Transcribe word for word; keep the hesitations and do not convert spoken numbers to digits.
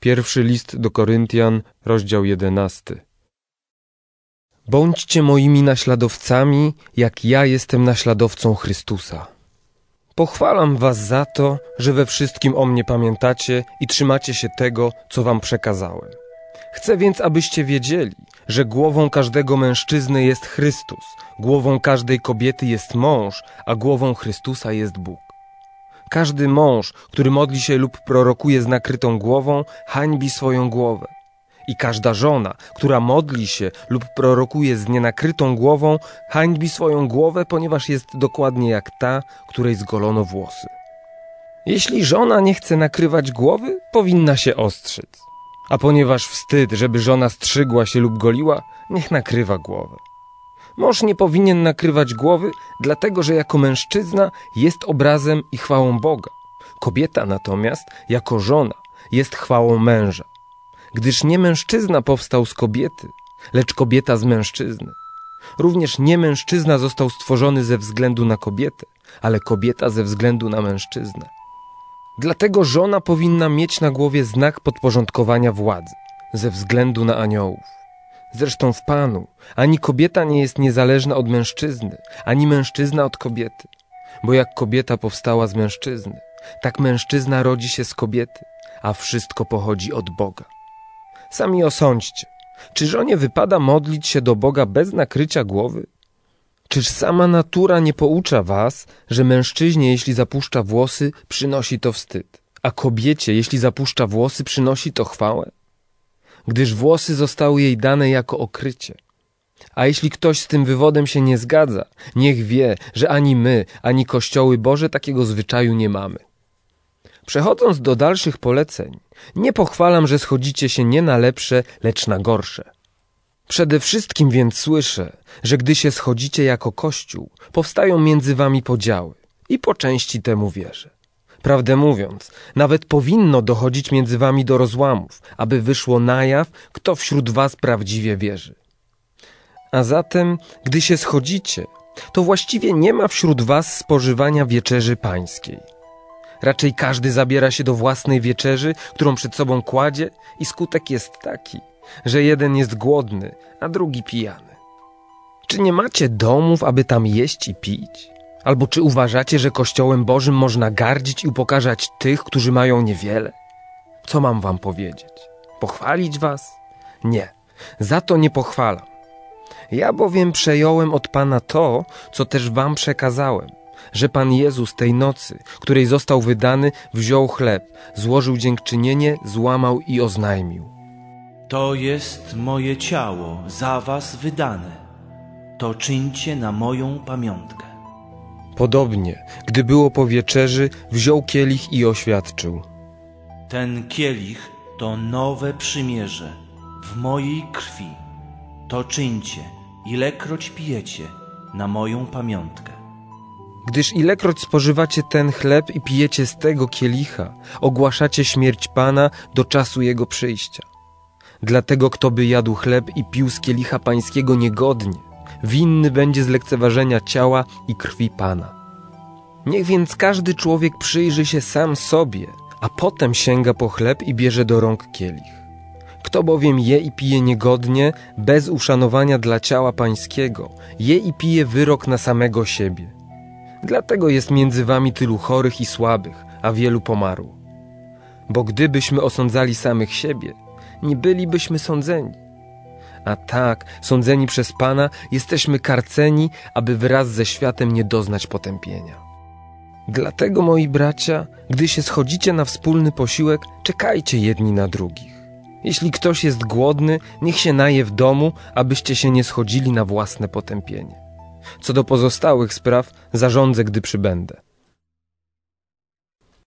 Pierwszy list do Koryntian, rozdział jedenasty. Bądźcie moimi naśladowcami, jak ja jestem naśladowcą Chrystusa. Pochwalam was za to, że we wszystkim o mnie pamiętacie i trzymacie się tego, co wam przekazałem. Chcę więc, abyście wiedzieli, że głową każdego mężczyzny jest Chrystus, głową każdej kobiety jest mąż, a głową Chrystusa jest Bóg. Każdy mąż, który modli się lub prorokuje z nakrytą głową, hańbi swoją głowę. I każda żona, która modli się lub prorokuje z nienakrytą głową, hańbi swoją głowę, ponieważ jest dokładnie jak ta, której zgolono włosy. Jeśli żona nie chce nakrywać głowy, powinna się ostrzec. A ponieważ wstyd, żeby żona strzygła się lub goliła, niech nakrywa głowę. Mąż nie powinien nakrywać głowy, dlatego że jako mężczyzna jest obrazem i chwałą Boga. Kobieta natomiast, jako żona, jest chwałą męża. Gdyż nie mężczyzna powstał z kobiety, lecz kobieta z mężczyzny. Również nie mężczyzna został stworzony ze względu na kobietę, ale kobieta ze względu na mężczyznę. Dlatego żona powinna mieć na głowie znak podporządkowania władzy, ze względu na aniołów. Zresztą w Panu ani kobieta nie jest niezależna od mężczyzny, ani mężczyzna od kobiety. Bo jak kobieta powstała z mężczyzny, tak mężczyzna rodzi się z kobiety, a wszystko pochodzi od Boga. Sami osądźcie, czy żonie wypada modlić się do Boga bez nakrycia głowy? Czyż sama natura nie poucza was, że mężczyźnie, jeśli zapuszcza włosy, przynosi to wstyd, a kobiecie, jeśli zapuszcza włosy, przynosi to chwałę? Gdyż włosy zostały jej dane jako okrycie. A jeśli ktoś z tym wywodem się nie zgadza, niech wie, że ani my, ani Kościoły Boże takiego zwyczaju nie mamy. Przechodząc do dalszych poleceń, nie pochwalam, że schodzicie się nie na lepsze, lecz na gorsze. Przede wszystkim więc słyszę, że gdy się schodzicie jako Kościół, powstają między wami podziały i po części temu wierzę. Prawdę mówiąc, nawet powinno dochodzić między wami do rozłamów, aby wyszło na jaw, kto wśród was prawdziwie wierzy. A zatem, gdy się schodzicie, to właściwie nie ma wśród was spożywania wieczerzy pańskiej. Raczej każdy zabiera się do własnej wieczerzy, którą przed sobą kładzie i skutek jest taki, że jeden jest głodny, a drugi pijany. Czy nie macie domów, aby tam jeść i pić? Albo czy uważacie, że Kościołem Bożym można gardzić i upokarzać tych, którzy mają niewiele? Co mam wam powiedzieć? Pochwalić was? Nie, za to nie pochwalam. Ja bowiem przejąłem od Pana to, co też wam przekazałem, że Pan Jezus tej nocy, której został wydany, wziął chleb, złożył dziękczynienie, złamał i oznajmił. To jest moje ciało za was wydane. To czyńcie na moją pamiątkę. Podobnie, gdy było po wieczerzy, wziął kielich i oświadczył. Ten kielich to nowe przymierze w mojej krwi. To czyńcie, ilekroć pijecie, na moją pamiątkę. Gdyż ilekroć spożywacie ten chleb i pijecie z tego kielicha, ogłaszacie śmierć Pana do czasu Jego przyjścia. Dlatego kto by jadł chleb i pił z kielicha pańskiego niegodnie, winny będzie zlekceważenia ciała i krwi Pana. Niech więc każdy człowiek przyjrzy się sam sobie, a potem sięga po chleb i bierze do rąk kielich. Kto bowiem je i pije niegodnie, bez uszanowania dla ciała pańskiego, je i pije wyrok na samego siebie. Dlatego jest między wami tylu chorych i słabych, a wielu pomarło. Bo gdybyśmy osądzali samych siebie, nie bylibyśmy sądzeni. A tak, sądzeni przez Pana, jesteśmy karceni, aby wraz ze światem nie doznać potępienia. Dlatego, moi bracia, gdy się schodzicie na wspólny posiłek, czekajcie jedni na drugich. Jeśli ktoś jest głodny, niech się naje w domu, abyście się nie schodzili na własne potępienie. Co do pozostałych spraw, zarządzę, gdy przybędę.